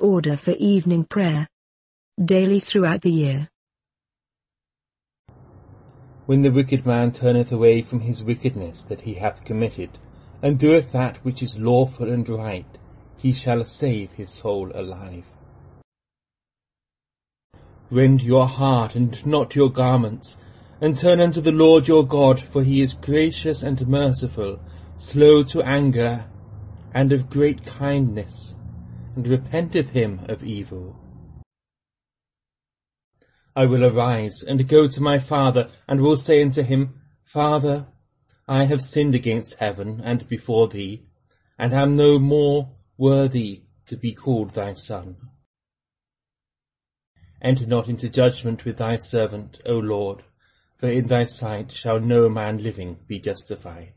order for evening prayer. Daily throughout the year. When the wicked man turneth away from his wickedness that he hath committed, and doeth that which is lawful and right, he shall save his soul alive. Rend your heart and not your garments, and turn unto the Lord your God, for he is gracious and merciful, slow to anger, and of great kindness, and repenteth him of evil. I will arise and go to my father, and will say unto him, Father, I have sinned against heaven and before thee, and am no more worthy to be called thy son. Enter not into judgment with thy servant, O Lord, for in thy sight shall no man living be justified.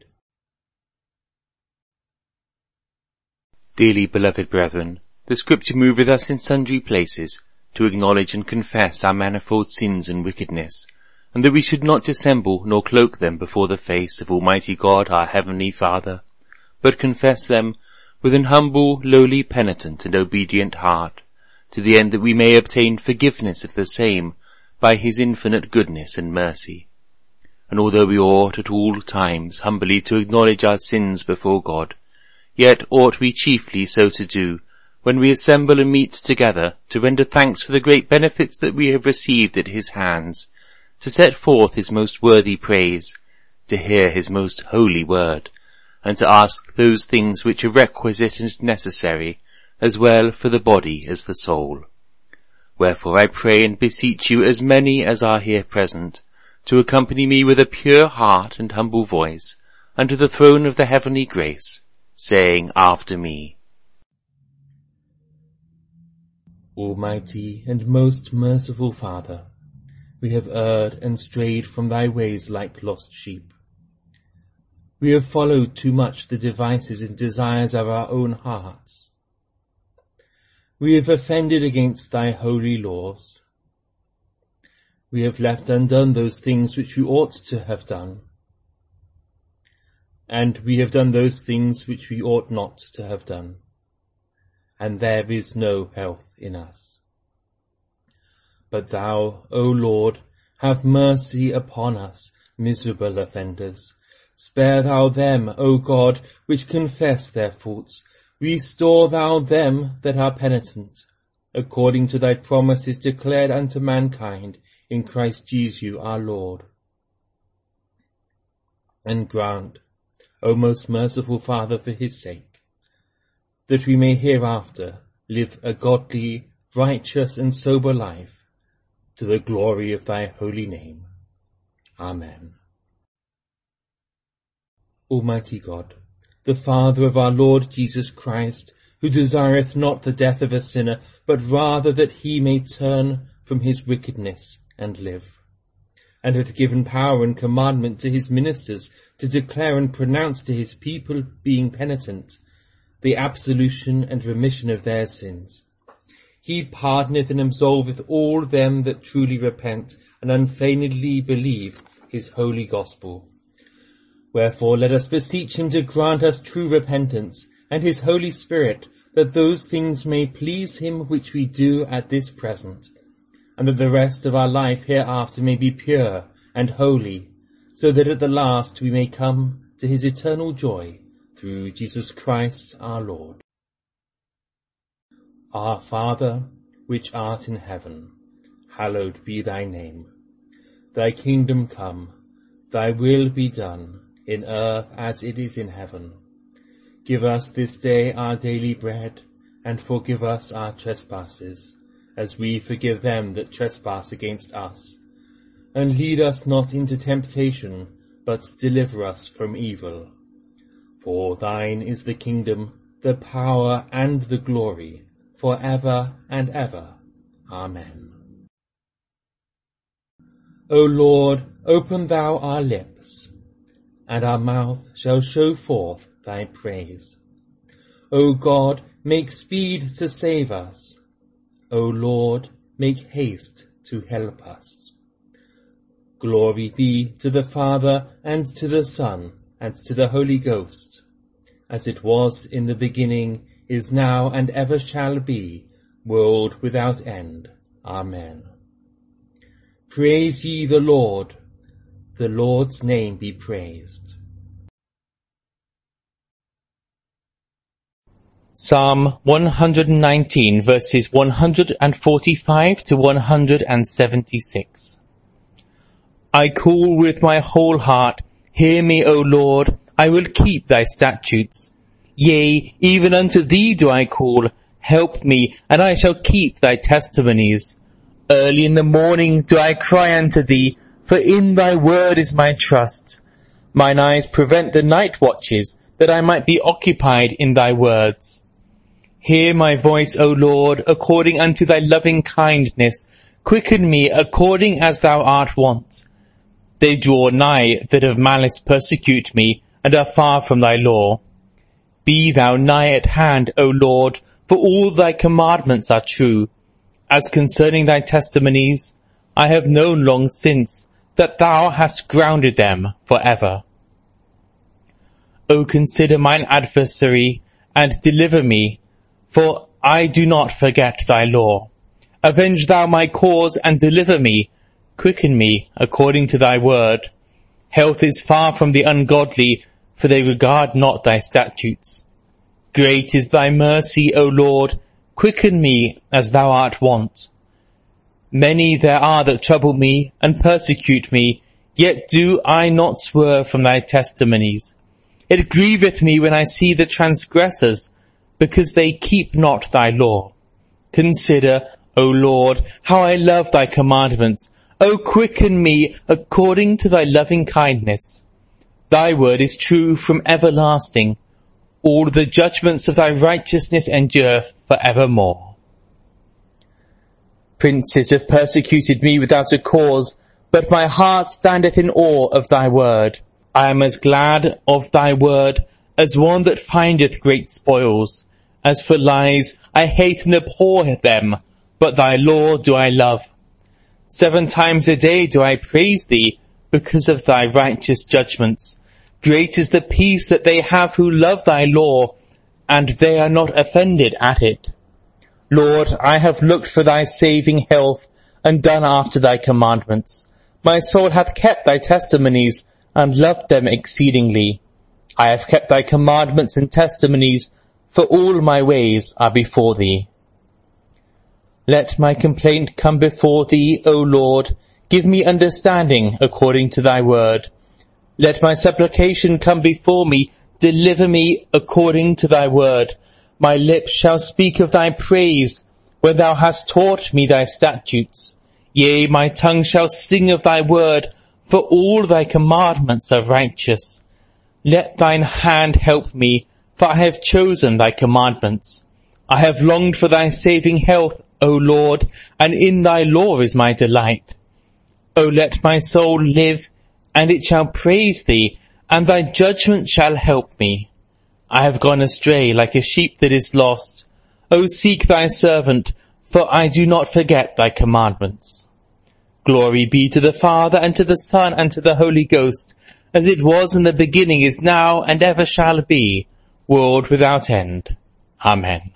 Dearly beloved brethren, the Scripture moveth us in sundry places to acknowledge and confess our manifold sins and wickedness, and that we should not dissemble nor cloak them before the face of Almighty God our Heavenly Father, but confess them with an humble, lowly, penitent, and obedient heart, to the end that we may obtain forgiveness of the same by his infinite goodness and mercy. And although we ought at all times humbly to acknowledge our sins before God, yet ought we chiefly so to do when we assemble and meet together to render thanks for the great benefits that we have received at his hands, to set forth his most worthy praise, to hear his most holy word, and to ask those things which are requisite and necessary, as well for the body as the soul. Wherefore I pray and beseech you, as many as are here present, to accompany me with a pure heart and humble voice unto the throne of the heavenly grace, saying after me, Almighty and most merciful Father, we have erred and strayed from thy ways like lost sheep. We have followed too much the devices and desires of our own hearts. We have offended against thy holy laws. We have left undone those things which we ought to have done, and we have done those things which we ought not to have done, and there is no health in us. But thou, O Lord, have mercy upon us, miserable offenders. Spare thou them, O God, which confess their faults. Restore thou them that are penitent, according to thy promises declared unto mankind in Christ Jesus our Lord. And grant, O most merciful Father, for his sake, that we may hereafter live a godly, righteous, and sober life, to the glory of thy holy name. Amen. Almighty God, the Father of our Lord Jesus Christ, who desireth not the death of a sinner, but rather that he may turn from his wickedness and live, and hath given power and commandment to his ministers to declare and pronounce to his people, being penitent, the absolution and remission of their sins. He pardoneth and absolveth all them that truly repent and unfeignedly believe his holy gospel. Wherefore let us beseech him to grant us true repentance, and his Holy Spirit, that those things may please him which we do at this present, and that the rest of our life hereafter may be pure and holy, so that at the last we may come to his eternal joy, through Jesus Christ our Lord. Our Father, which art in heaven, hallowed be thy name. Thy kingdom come, thy will be done, in earth as it is in heaven. Give us this day our daily bread, and forgive us our trespasses, as we forgive them that trespass against us. And lead us not into temptation, but deliver us from evil. For thine is the kingdom, the power, and the glory, for ever and ever. Amen. O Lord, open thou our lips, and our mouth shall show forth thy praise. O God, make speed to save us. O Lord, make haste to help us. Glory be to the Father, and to the Son, and to the Holy Ghost, as it was in the beginning, is now, and ever shall be, world without end. Amen. Praise ye the Lord's name be praised. Psalm 119 verses 145 to 176. I call with my whole heart, hear me, O Lord, I will keep thy statutes. Yea, even unto thee do I call, help me, and I shall keep thy testimonies. Early in the morning do I cry unto thee, for in thy word is my trust. Mine eyes prevent the night watches, that I might be occupied in thy words. Hear my voice, O Lord, according unto thy loving kindness. Quicken me according as thou art wont. They draw nigh that of malice persecute me, and are far from thy law. Be thou nigh at hand, O Lord, for all thy commandments are true. As concerning thy testimonies, I have known long since that thou hast grounded them for ever. O consider mine adversary, and deliver me, for I do not forget thy law. Avenge thou my cause, and deliver me. Quicken me according to thy word. Health is far from the ungodly, for they regard not thy statutes. Great is thy mercy, O Lord. Quicken me as thou art wont. Many there are that trouble me and persecute me, yet do I not swerve from thy testimonies. It grieveth me when I see the transgressors, because they keep not thy law. Consider, O Lord, how I love thy commandments. O quicken me according to thy loving kindness. Thy word is true from everlasting. All the judgments of thy righteousness endure for evermore. Princes have persecuted me without a cause, but my heart standeth in awe of thy word. I am as glad of thy word as one that findeth great spoils. As for lies, I hate and abhor them, but thy law do I love. 7 times a day do I praise thee, because of thy righteous judgments. Great is the peace that they have who love thy law, and they are not offended at it. Lord, I have looked for thy saving health, and done after thy commandments. My soul hath kept thy testimonies, and loved them exceedingly. I have kept thy commandments and testimonies, for all my ways are before thee. Let my complaint come before thee, O Lord. Give me understanding according to thy word. Let my supplication come before me. Deliver me according to thy word. My lips shall speak of thy praise, when thou hast taught me thy statutes. Yea, my tongue shall sing of thy word, for all thy commandments are righteous. Let thine hand help me, for I have chosen thy commandments. I have longed for thy saving health, O Lord, and in thy law is my delight. O let my soul live, and it shall praise thee, and thy judgment shall help me. I have gone astray like a sheep that is lost. O seek thy servant, for I do not forget thy commandments. Glory be to the Father, and to the Son, and to the Holy Ghost, as it was in the beginning, is now, and ever shall be, world without end. Amen.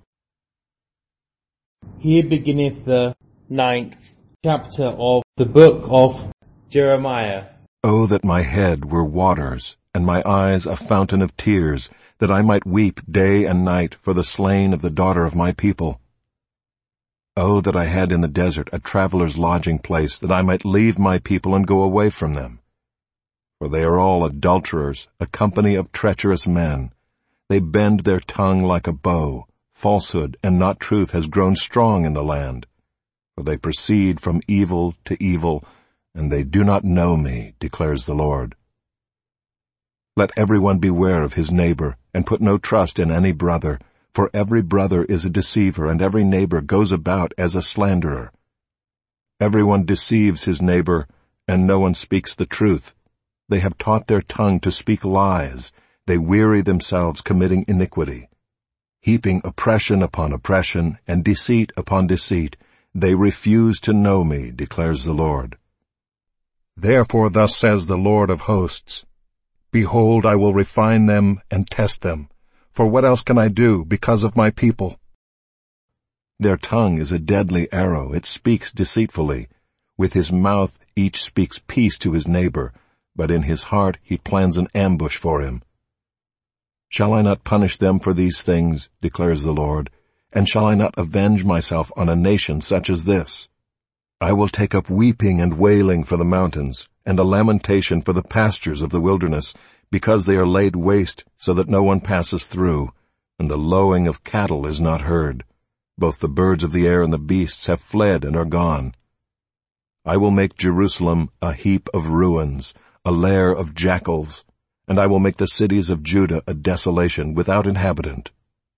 Here beginneth the 9th chapter of the book of Jeremiah. Oh, that my head were waters, and my eyes a fountain of tears, that I might weep day and night for the slain of the daughter of my people. Oh, that I had in the desert a traveler's lodging place, that I might leave my people and go away from them. For they are all adulterers, a company of treacherous men. They bend their tongue like a bow. Falsehood and not truth has grown strong in the land. For they proceed from evil to evil, and they do not know me, declares the Lord. Let everyone beware of his neighbor, and put no trust in any brother, for every brother is a deceiver, and every neighbor goes about as a slanderer. Everyone deceives his neighbor, and no one speaks the truth. They have taught their tongue to speak lies. They weary themselves committing iniquity. Heaping oppression upon oppression, and deceit upon deceit, they refuse to know me, declares the Lord. Therefore thus says the Lord of hosts, Behold, I will refine them and test them. For what else can I do because of my people? Their tongue is a deadly arrow, it speaks deceitfully. With his mouth each speaks peace to his neighbor, but in his heart he plans an ambush for him. Shall I not punish them for these things, declares the Lord, and shall I not avenge myself on a nation such as this? I will take up weeping and wailing for the mountains, and a lamentation for the pastures of the wilderness, because they are laid waste so that no one passes through, and the lowing of cattle is not heard. Both the birds of the air and the beasts have fled and are gone. I will make Jerusalem a heap of ruins, a lair of jackals, and I will make the cities of Judah a desolation without inhabitant.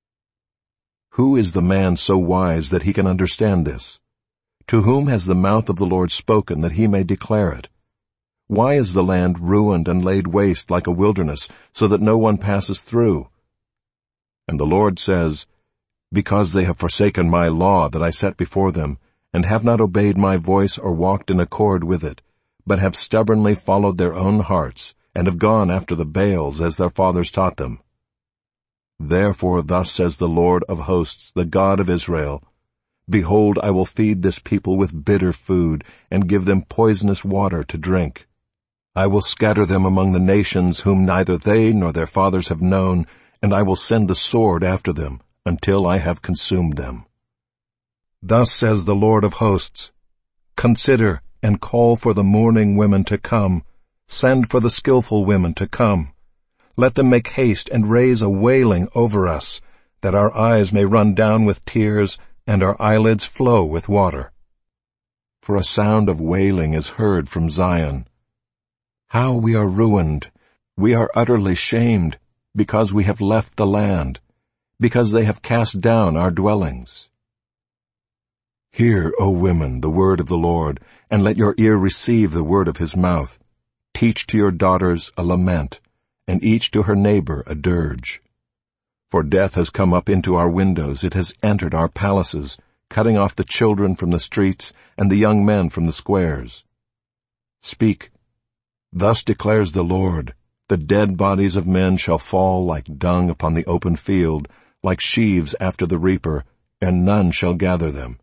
Who is the man so wise that he can understand this? To whom has the mouth of the Lord spoken that he may declare it? Why is the land ruined and laid waste like a wilderness, so that no one passes through? And the Lord says, because they have forsaken my law that I set before them, and have not obeyed my voice or walked in accord with it, but have stubbornly followed their own hearts, and have gone after the Baals as their fathers taught them. Therefore thus says the Lord of hosts, the God of Israel, behold, I will feed this people with bitter food, and give them poisonous water to drink. I will scatter them among the nations whom neither they nor their fathers have known, and I will send the sword after them, until I have consumed them. Thus says the Lord of hosts, consider and call for the mourning women to come, send for the skillful women to come. Let them make haste and raise a wailing over us, that our eyes may run down with tears, and our eyelids flow with water. For a sound of wailing is heard from Zion. How we are ruined! We are utterly shamed, because we have left the land, because they have cast down our dwellings. Hear, O women, the word of the Lord, and let your ear receive the word of his mouth. Teach to your daughters a lament, and each to her neighbor a dirge. For death has come up into our windows, it has entered our palaces, cutting off the children from the streets and the young men from the squares. Speak. Thus declares the Lord, the dead bodies of men shall fall like dung upon the open field, like sheaves after the reaper, and none shall gather them.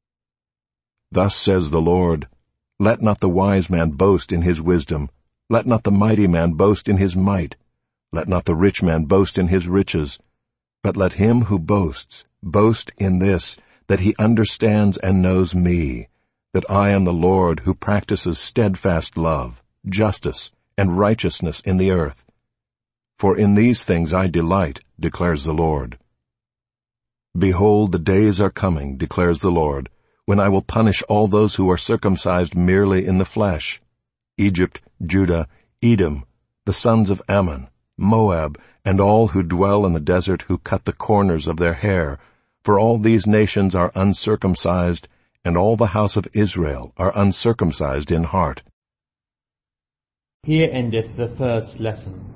Thus says the Lord, let not the wise man boast in his wisdom, let not the mighty man boast in his might, let not the rich man boast in his riches, but let him who boasts boast in this, that he understands and knows me, that I am the Lord who practices steadfast love, justice, and righteousness in the earth. For in these things I delight, declares the Lord. Behold, the days are coming, declares the Lord, when I will punish all those who are circumcised merely in the flesh, Egypt, Judah, Edom, the sons of Ammon, Moab, and all who dwell in the desert who cut the corners of their hair, for all these nations are uncircumcised, and all the house of Israel are uncircumcised in heart. Here endeth the first lesson.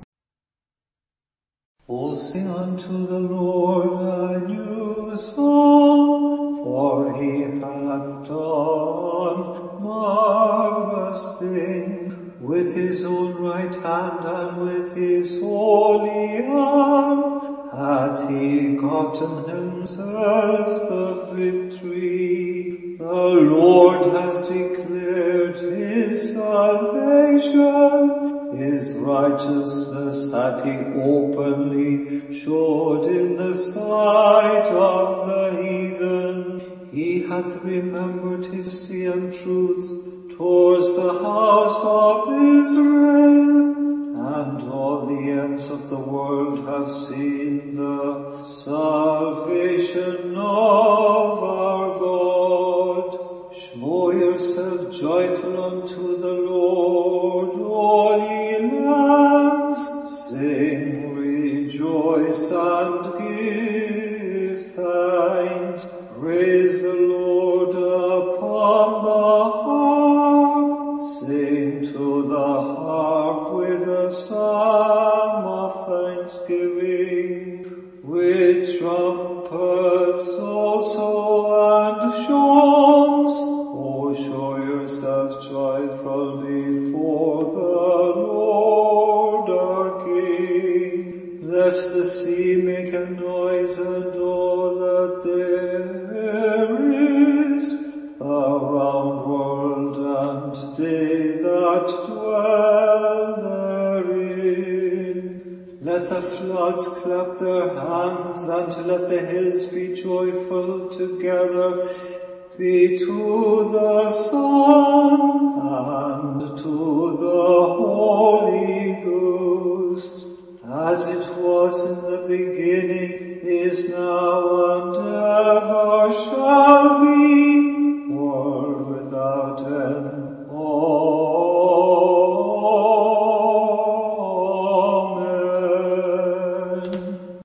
O sing unto the Lord a new song, for he hath done marvelous things. With his own right hand and with his holy arm hath he gotten himself the victory. The Lord has declared his salvation. His righteousness hath he openly showed in the sight of the heathen. He hath remembered his mercy and truth towards the house of Israel, and all the ends of the world have seen the salvation of our God. Show yourself joyful unto the Lord, all ye lands. Sing, rejoice, and give thanks. Praise the Lord upon the harp. Sing to the harp with a psalm of thanksgiving, with trumpets also and songs. O show yourself joyful before the Lord our King. Let the sea make a noise and all that there they that dwell therein. Let the floods clap their hands, and let the hills be joyful together. Be to the Son and to the Holy Ghost, as it was in the beginning, is now, and ever shall be, world without end. Amen.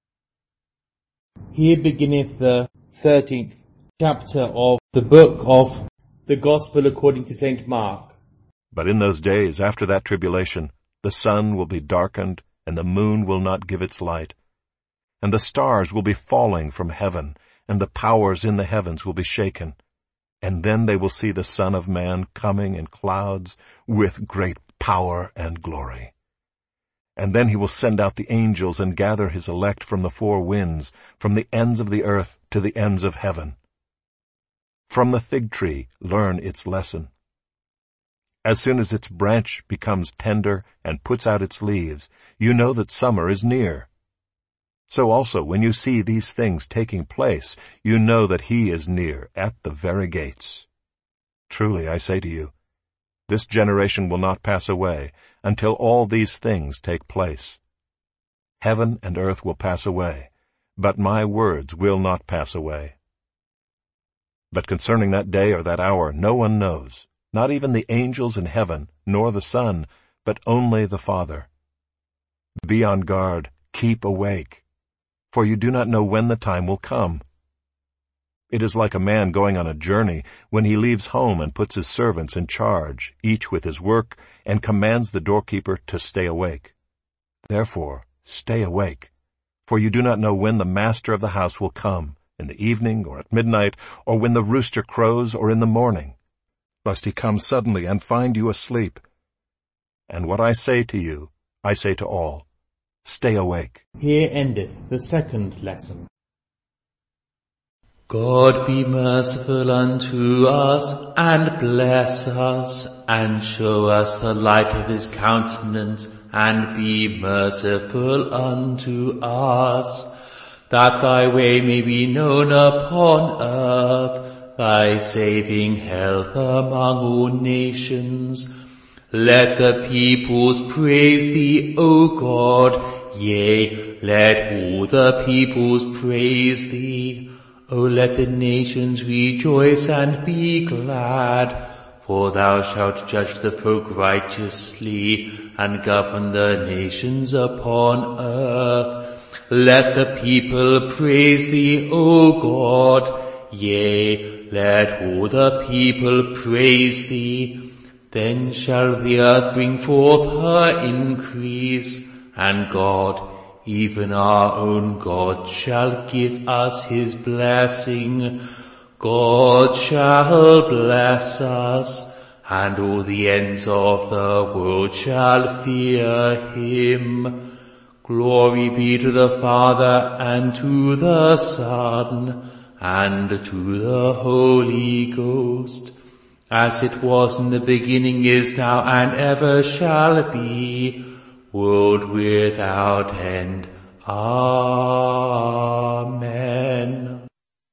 Here beginneth the 13th chapter of the book of the Gospel according to St. Mark. But in those days after that tribulation, the sun will be darkened, and the moon will not give its light. And the stars will be falling from heaven, and the powers in the heavens will be shaken. And then they will see the Son of Man coming in clouds with great power and glory. And then he will send out the angels and gather his elect from the four winds, from the ends of the earth to the ends of heaven. From the fig tree learn its lesson. As soon as its branch becomes tender and puts out its leaves, you know that summer is near. So also, when you see these things taking place, you know that he is near, at the very gates. Truly, I say to you, this generation will not pass away until all these things take place. Heaven and earth will pass away, but my words will not pass away. But concerning that day or that hour no one knows, not even the angels in heaven, nor the Son, but only the Father. Be on guard, keep awake, for you do not know when the time will come. It is like a man going on a journey when he leaves home and puts his servants in charge, each with his work, and commands the doorkeeper to stay awake. Therefore, stay awake, for you do not know when the master of the house will come, in the evening or at midnight, or when the rooster crows or in the morning, lest he come suddenly and find you asleep. And what I say to you, I say to all, stay awake. Here endeth the second lesson. God be merciful unto us, and bless us, and show us the light of his countenance, and be merciful unto us, that thy way may be known upon earth, thy saving health among all nations. Let the peoples praise thee, O God, yea, let all the peoples praise thee. O let the nations rejoice and be glad, for thou shalt judge the folk righteously, and govern the nations upon earth. Let the people praise thee, O God, yea, let all the people praise thee. Then shall the earth bring forth her increase, and God, even our own God, shall give us his blessing. God shall bless us, and all the ends of the world shall fear him. Glory be to the Father, and to the Son, and to the Holy Ghost, as it was in the beginning, is now, and ever shall be, world without end. Amen.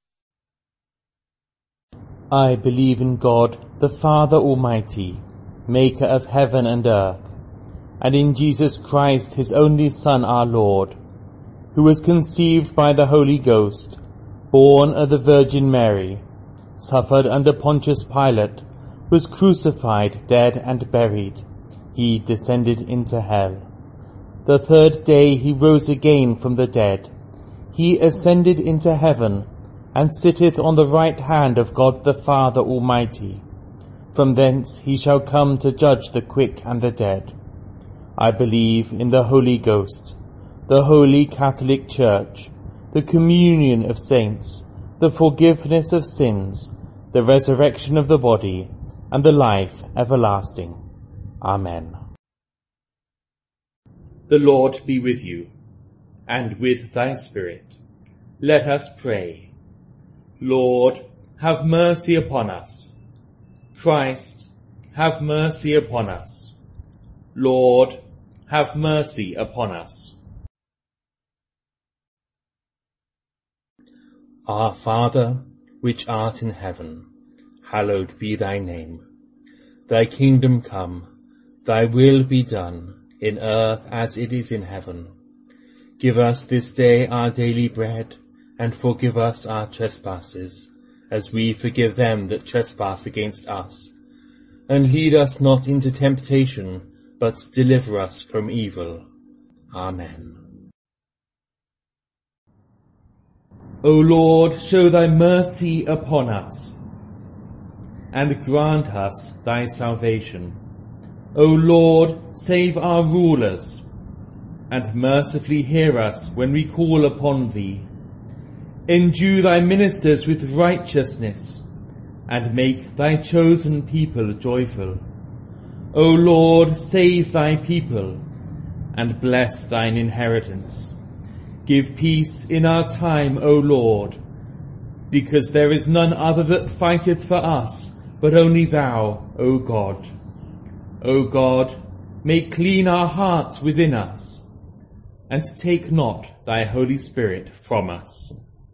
I believe in God, the Father Almighty, maker of heaven and earth, and in Jesus Christ, his only Son, our Lord, who was conceived by the Holy Ghost, born of the Virgin Mary, suffered under Pontius Pilate, was crucified, dead, and buried. He descended into hell. The third day he rose again from the dead. He ascended into heaven, and sitteth on the right hand of God the Father Almighty. From thence he shall come to judge the quick and the dead. I believe in the Holy Ghost, the Holy Catholic Church, the communion of saints, the forgiveness of sins, the resurrection of the body, and the life everlasting. Amen. The Lord be with you, and with thy spirit. Let us pray. Lord, have mercy upon us. Christ, have mercy upon us. Lord, have mercy upon us. Our Father, which art in heaven, hallowed be thy name. Thy kingdom come, thy will be done, in earth as it is in heaven. Give us this day our daily bread, and forgive us our trespasses, as we forgive them that trespass against us. And lead us not into temptation, but deliver us from evil. Amen. O Lord, show thy mercy upon us, and grant us thy salvation. O Lord, save our rulers, and mercifully hear us when we call upon thee. Endue thy ministers with righteousness, and make thy chosen people joyful. O Lord, save thy people, and bless thine inheritance. Give peace in our time, O Lord, because there is none other that fighteth for us, but only thou, O God. O God, make clean our hearts within us, and take not thy Holy Spirit from us.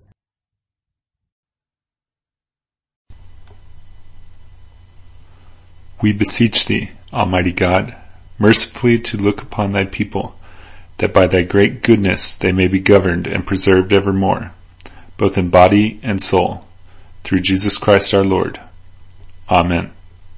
We beseech thee, Almighty God, mercifully to look upon thy people, that by thy great goodness they may be governed and preserved evermore, both in body and soul, through Jesus Christ our Lord. Amen.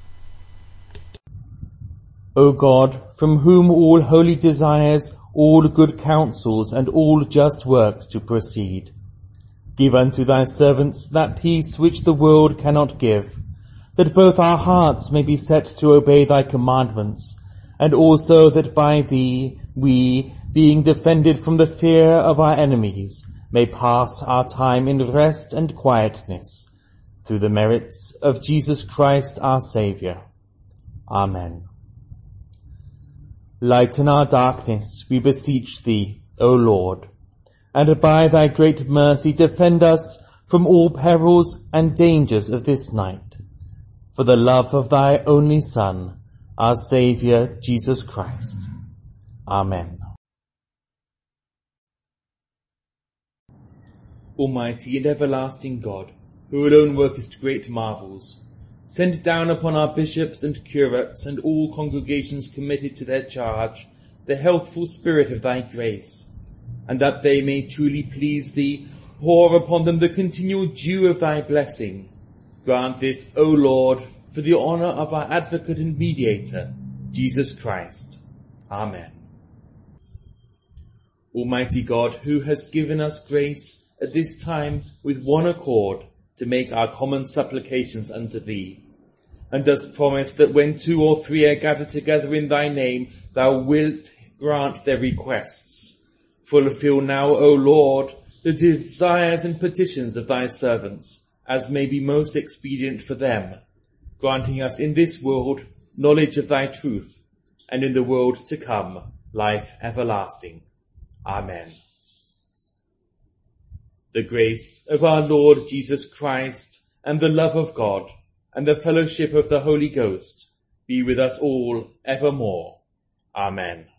O God, from whom all holy desires, all good counsels, and all just works to proceed, give unto thy servants that peace which the world cannot give, that both our hearts may be set to obey thy commandments, and also that by thee we, being defended from the fear of our enemies, may pass our time in rest and quietness, through the merits of Jesus Christ our Saviour. Amen. Lighten our darkness, we beseech thee, O Lord, and by thy great mercy defend us from all perils and dangers of this night, for the love of thy only Son, our Saviour, Jesus Christ. Amen. Almighty and everlasting God, who alone workest great marvels, send down upon our bishops and curates and all congregations committed to their charge the healthful spirit of thy grace, and that they may truly please thee, pour upon them the continual dew of thy blessing. Grant this, O Lord, for the honour of our advocate and mediator, Jesus Christ. Amen. Almighty God, who hast given us grace at this time with one accord to make our common supplications unto thee, and dost promise that when 2 or 3 are gathered together in thy name, thou wilt grant their requests. Fulfill now, O Lord, the desires and petitions of thy servants, as may be most expedient for them, granting us in this world knowledge of thy truth, and in the world to come life everlasting. Amen. The grace of our Lord Jesus Christ, and the love of God, and the fellowship of the Holy Ghost be with us all evermore. Amen.